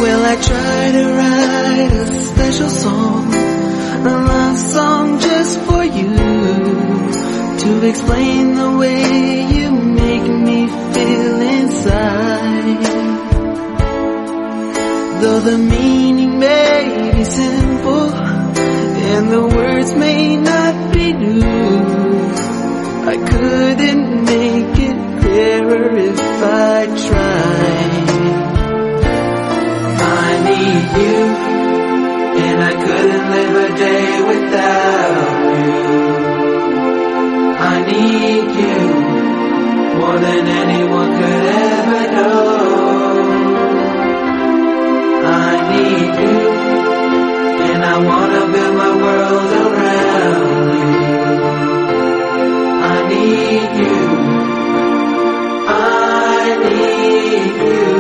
Well, I try to write a special song, a love song just for you, to explain the way you make me feel inside. Though the meaning may be simple and the words may not be new, I couldn't make it clearer if I tried. I need you, and I couldn't live a day without you. I need you more than anyone could ever know. I need you, and I wanna build my world around you. I need you, I need you.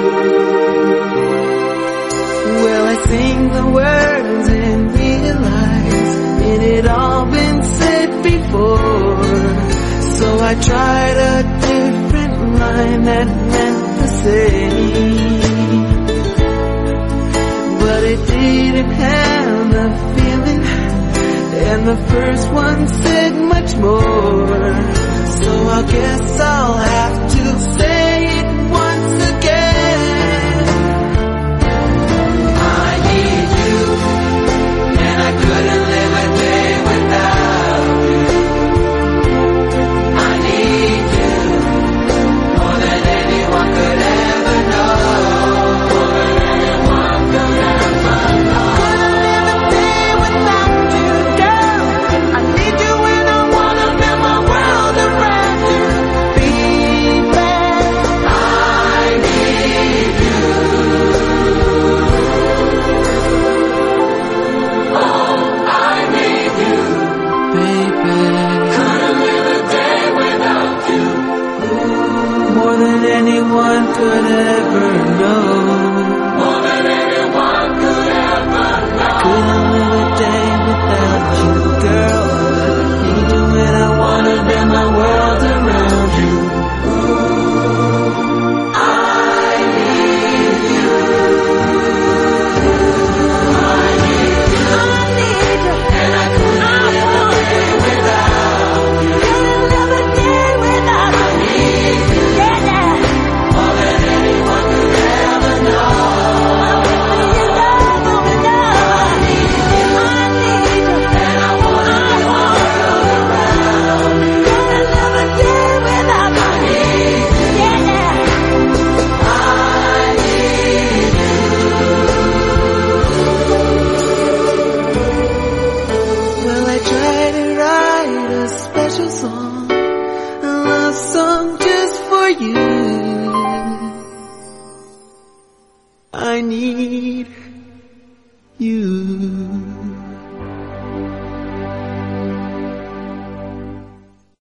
Well, I sing the words and realize it had all been said before, so I tried a different line that meant the same, but it didn't have the feeling, and the first one said much more, so I guess I'll have to say it once again. I need you, and I couldn't live a day without you. I need you more than anyone could ever know. More than anyone could ever know. Couldn't live a day without you, girl. I need you and I wanna build my world around you, baby. I need you. Oh, I need you, baby. Couldn't live a day without you. More than anyone could ever know. More than anyone could ever know. Couldn't live a day without you, girl. I need you and I wanna build my world around you. I need you. I need you. I need you. And I couldn't live a day without you. Couldn't live a day without you. I need you. Yeah, yeah. More than anyone could ever know. I need you. I need you. And I wanna build my world around you. Couldn't live a day without you. I need you. Yeah, yeah. I need you. Well, I tried to write a special song, a love song just for you,